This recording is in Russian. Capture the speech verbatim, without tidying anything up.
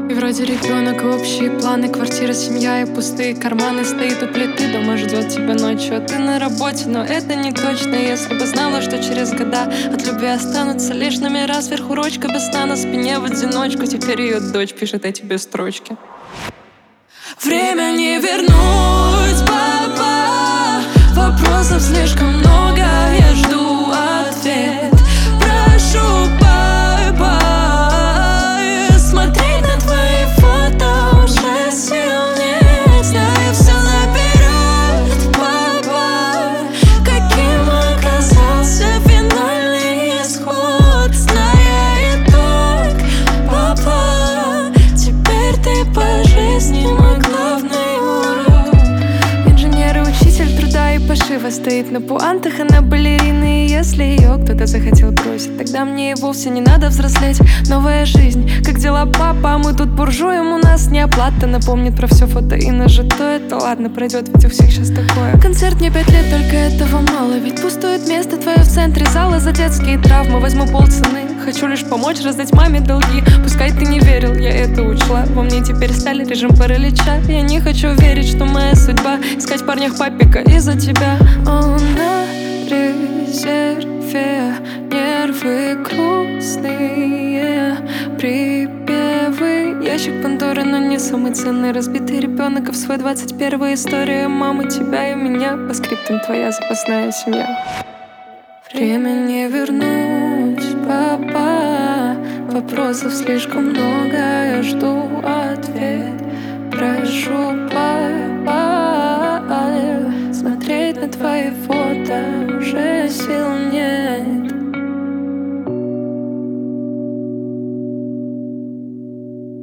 И вроде ребенок, и общие планы, квартира, семья и пустые карманы. Стоит у плиты, дома ждет тебя ночью, а ты на работе, но это не точно. Если бы знала, что через года от любви останутся лишь номера, сверху ручка без сна на спине в одиночку. Теперь ее дочь пишет эти без строчки. Время не вернуть, папа. Вопросов слишком много, я жду ответ. Прошу, папа, смотреть на твои фото уже сил нет. Знаю все наперед, папа. Каким оказался финальный исход, зная итог, папа. Теперь ты по жизни мой главный урок. Инженер и учитель труда и пошива стоит на пуантах, она балерина. И если ее кто-то захотел бросить, тогда мне и вовсе не надо взрослеть. Новая жизнь, как дела, папа? А мы тут буржуем, у нас не оплата. Напомнит про все фото и нажито. Это ладно, пройдет, ведь у всех сейчас такое. Концерт мне пять лет, только этого мало. Ведь пустует место твое в центре зала. За детские травмы возьму полцены. Хочу лишь помочь раздать маме долги. Пускай ты не верил, я это учла. Во мне теперь стали режим паралича. Я не хочу верить, что моя судьба искать в парнях папика из-за тебя. Он на резерве, нервы грустные, припевы. Ящик Пандоры, но не самый ценный. Разбитый ребенок, и в свой двадцать первый история мамы, тебя и меня. По скриптам твоя запасная семья. Время не вернуть, папа. Вопросов слишком много, я жду ответ. Прошу, папа, смотреть на твои фото уже сил нет.